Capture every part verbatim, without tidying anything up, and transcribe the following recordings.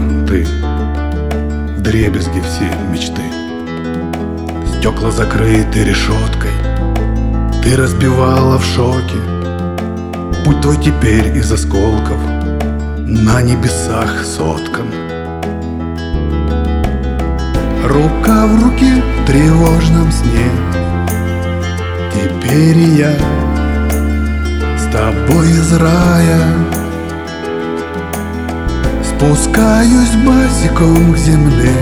ты, вдребезги все мечты. Стекла закрыты решеткой, ты разбивала в шоке. Путь твой теперь из осколков на небесах соткан. Рука в руке в тревожном сне, теперь и я с тобой из рая. Спускаюсь босиком к земле,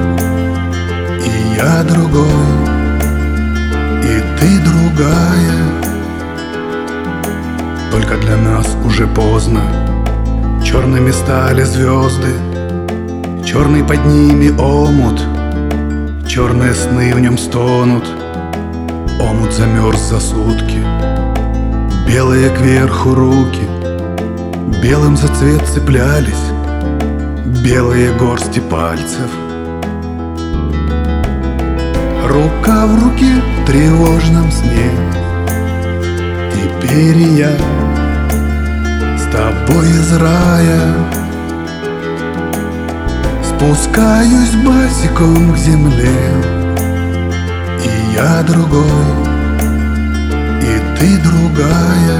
и я другой, и ты другая. Только для нас уже поздно, черными стали звезды, черный под ними омут, черные сны в нем стонут. Омут замерз за сутки, белые кверху руки белым за цвет цеплялись, белые горсти пальцев. Рука в руке в тревожном сне, теперь и я с тобой из рая. Спускаюсь босиком к земле, и я другой, и ты другая.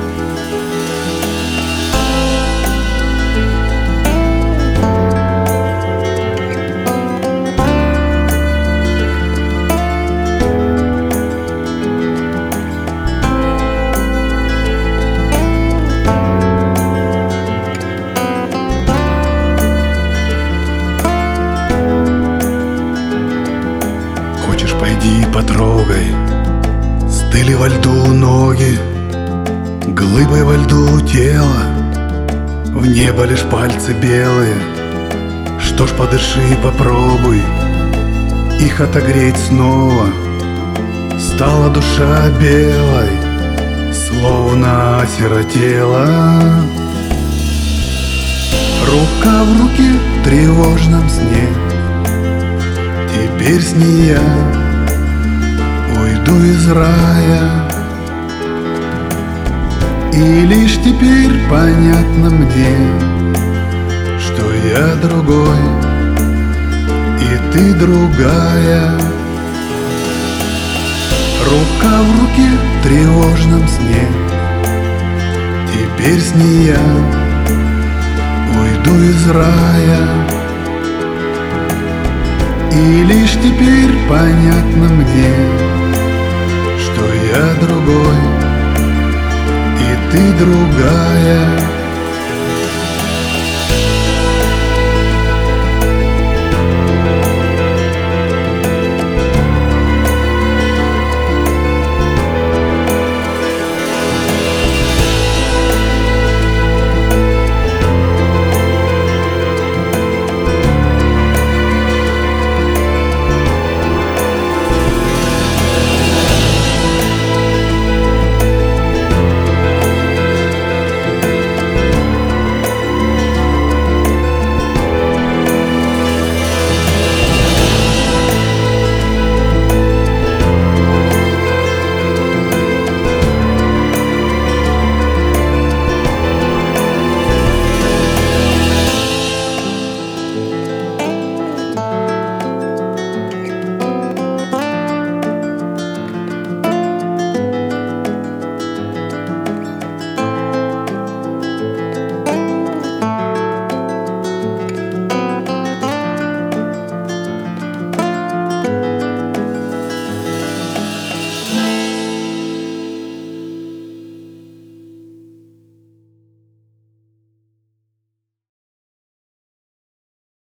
Пойди потрогай, стыли во льду ноги, глыбой во льду тело, в небо лишь пальцы белые. Что ж, подыши, попробуй их отогреть снова. Стала душа белой, словно осиротела. Рука в руке в тревожном сне, теперь с ней я уйду из рая. И лишь теперь понятно мне, что я другой, и ты другая. Рука в руке в тревожном сне, теперь с ней я уйду из рая. И лишь теперь понятно мне, что я другой, и ты другая.